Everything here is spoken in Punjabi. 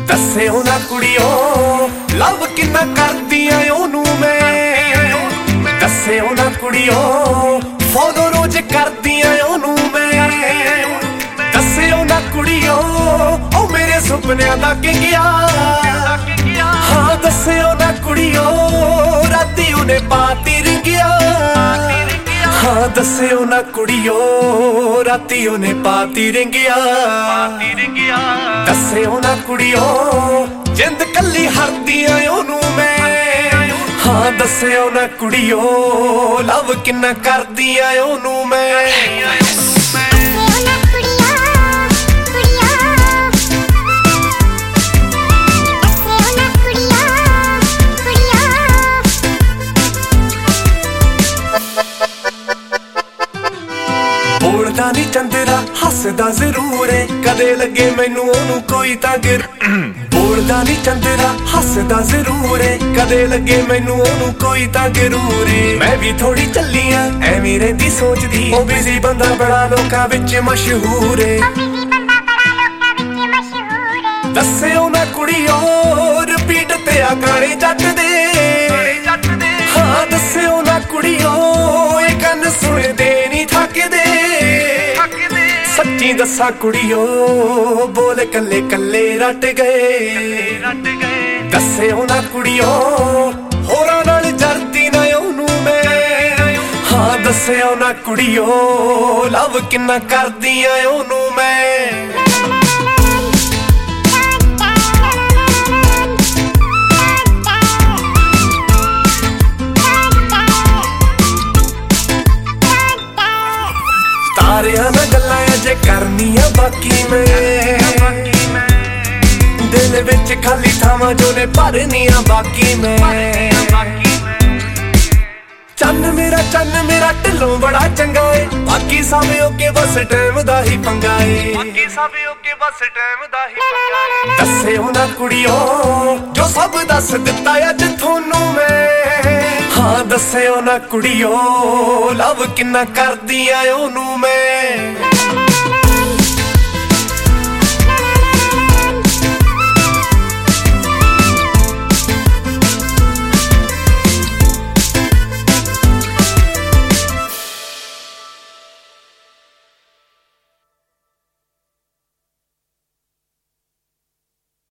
ਦੱਸਿਓ ਨਾ ਕੁੜੀਓ ਲਵ ਕਿੰਨਾ ਕਰਦੀਆਂ ਉਹਨੂੰ ਮੈਂ। ਦੱਸਿਓ ਨਾ ਕੁੜੀਓ ਫੋਲੋ ਰੋਜ਼ ਕਰਦੀਆਂ ਉਹਨੂੰ ਮੈਂ। ਦੱਸਿਓ ਨਾ ਕੁੜੀਓ ਉਹ ਮੇਰੇ ਸੁਪਨਿਆਂ ਦਾ ਕਿੰਗਿਆ। ਹਾਂ ਦੱਸਿਓ ਨਾ ਕੁੜੀਓ ਰਾਤੀ ਉਹਨੇ ਪਾਤੀ ਰਿੰਗਿਆ। ਹਾਂ ਦੱਸਿਓ ਨਾ ਕੁੜੀਓ ਰਾਤੀ ਉਹਨੇ ਪਾਤੀ ਰਿੰਗਿਆ। ਦੱਸਿਓ ਨਾ ਕੁੜੀਓ ਜਿੰਦ ਕੱਲੀ ਹਰਦੀਆਂ ਉਹਨੂੰ ਮੈਂ। ਹਾਂ ਦੱਸਿਓ ਨਾ ਕੁੜੀਓ ਲਵ ਕਿੰਨਾ ਕਰਦੀਆਂ ਉਹਨੂੰ ਮੈਂ। ਬੋਲਦਾ ਨੀ ਚੰਦਰਾ ਹੱਸਦਾ ਜ਼ਰੂਰ ਏ ਕਦੇ ਲੱਗੇ ਮੈਨੂੰ ਉਹਨੂੰ ਕੋਈ ਤਾਂ ਗਿਰ। ਬੋਲਦਾ ਨੀ ਚੰਦਰਾ ਹੱਸਦਾ ਜ਼ਰੂਰ ਏ ਕਦੇ ਲੱਗੇ ਮੈਨੂੰ ਉਹਨੂੰ ਕੋਈ ਤਾਂ ਗਰੂਰ ਏ। ਮੈਂ ਵੀ ਥੋੜੀ ਚੱਲੀ ਆਂ ਐਵੇਂ ਰਹਿੰਦੀ ਸੋਚਦੀ ਉਹ ਬਿਜ਼ੀ ਬੰਦਾ ਬੜਾ ਲੋਕਾਂ ਵਿੱਚ ਮਸ਼ਹੂਰ ਏ। ਦੱਸਿਓ ਨਾ ਕੁੜੀਓ ਰਿਪੀਟ ਤੇ ਆ ਗਾਣੇ ਜੱਟ ਦੇ। ਹਾਂ ਦੱਸਿਓ ਨਾ ਕੁੜੀਓ ਇਹ ਕੰਨ ਸੁਣਦੇ ਨੀ ਥੱਕਦੇ। ਸੱਚੀ ਦੱਸਾਂ ਕੁੜੀਓ ਬੋਲ ਕੱਲੇ ਕੱਲੇ ਰੱਟ ਗਏ। ਦੱਸਿਓ ਨਾ ਕੁੜੀਓ ਹੋਰਾਂ ਨਾਲ ਜਰਦੀ ਨਾ ਉਹਨੂੰ ਮੈਂ। ਹਾਂ ਦੱਸਿਓ ਨਾ ਕੁੜੀਓ ਲਵ ਕਿੰਨਾ ਕਰਦੀਆਂ ਉਹਨੂੰ ਮੈਂ। ਤਾਰਿਆਂ ਨਾਲ ਗੱਲਾਂ ਅਜੇ ਕਰਨੀਆਂ ਬਾਕੀ ਮੈਂ। ਦਿਲ ਵਿੱਚ ਖਾਲੀ ਥਾਵਾਂ ਜੋ ਨੇ ਭਰਨੀਆਂ ਬਾਕੀ ਮੈਂ। ਚੰਨ ਮੇਰਾ ਢਿੱਲੋਂ ਬੜਾ ਚੰਗਾ ਏ ਬਾਕੀ ਸਭ ਓਕੇ ਬਸ ਟਾਈਮ ਦਾ ਹੀ ਪੰਗਾ ਏ। ਦੱਸਿਓ ਨਾ ਕੁੜੀਓ ਜੋ ਸਭ ਦੱਸ ਦਿੱਤਾ ਅੱਜ ਤੁਹਾਨੂੰ ਮੈਂ। ਹਾਂ ਦੱਸਿਓ ਨਾ ਕੁੜੀਓ ਲਵ ਕਿੰਨਾ ਕਰਦੀਆਂ ਉਹਨੂੰ ਮੈਂ।